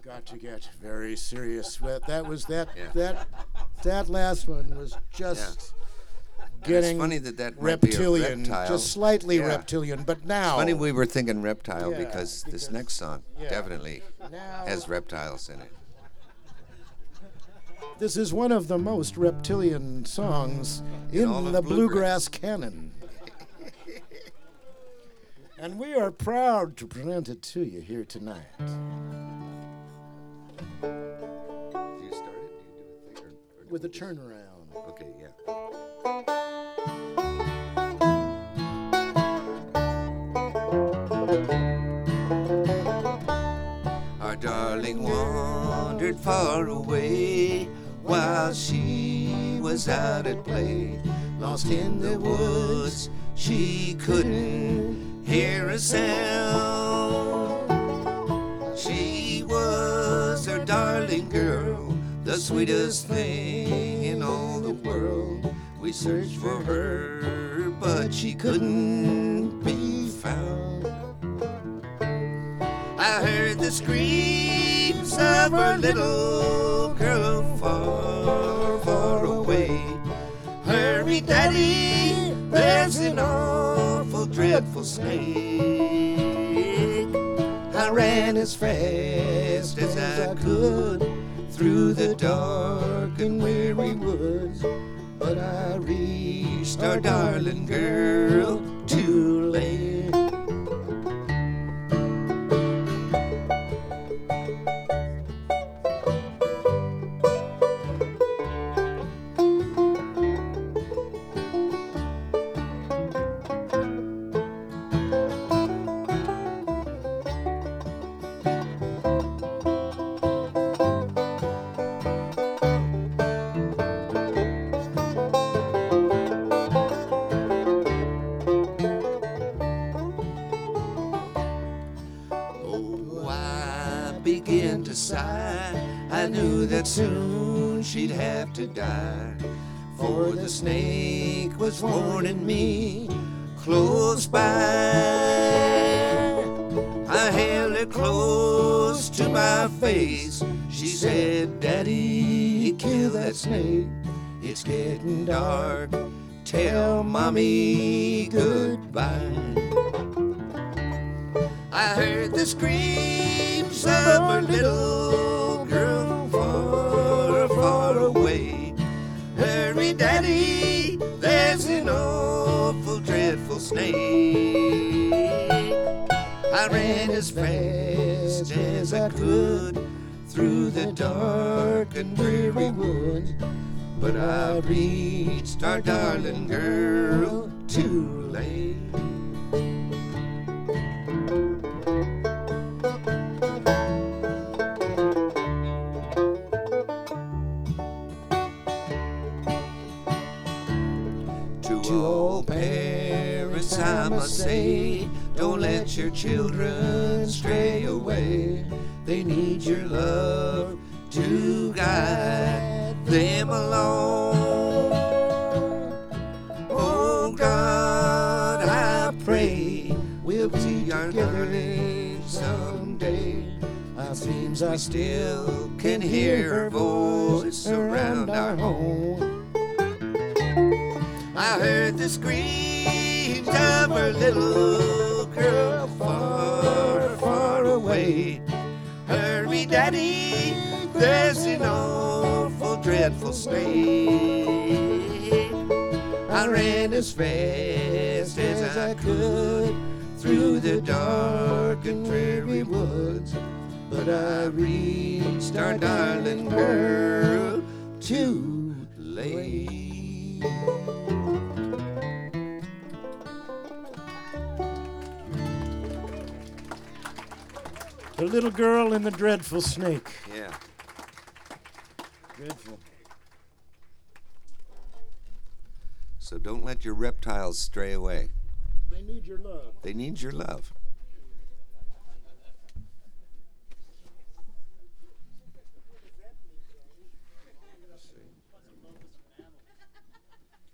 got to get very serious. That was that Yeah. that last one was just getting it's funny that might be a reptilian, reptile. just slightly Yeah. reptilian. But now, Funny we were thinking reptile Yeah, because this because- next song yeah. definitely Now- has reptiles in it. this is one of the most reptilian songs in all of the bluegrass. bluegrass canon. And we are proud to present it to you here tonight. Do you start it? Do you do a thing? Or With a turnaround. Okay, yeah. Our darling wandered far away while she was out at play. Lost in the woods, she couldn't hear a sound. She was our darling girl, the sweetest thing in all the world. We searched for her, but she couldn't be found. I heard the screams of her little girl far, far away. Hurry, Daddy, there's an awful, dreadful snake. I ran as fast as I could through the dark and weary woods, but I reached our darling girl too late. Oh, I began to sigh. I knew that soon she'd have to die, for the snake was warning me close by. I held her close to my face. She said, Daddy, kill that snake. It's getting dark. Tell Mommy goodbye. I heard the screams of a little girl far, far away. Hurry, Daddy, there's an awful, dreadful snake. I ran as fast as I could through the dark and dreary woods, but I reached our darling girl too late. To all parents I must say, don't let your children stray away. They need your love to guide them along. Oh God, I pray we'll be together someday. It seems I still can hear her voice around our home. I heard the screams of her little girl far, far away. Hurry, Daddy, there's an awful, dreadful snake. I ran as fast as I could through the dark and dreary woods, but I reached our darling girl too late. The little girl and the dreadful snake. Yeah. Dreadful. So don't let your reptiles stray away. They need your love. They need your love.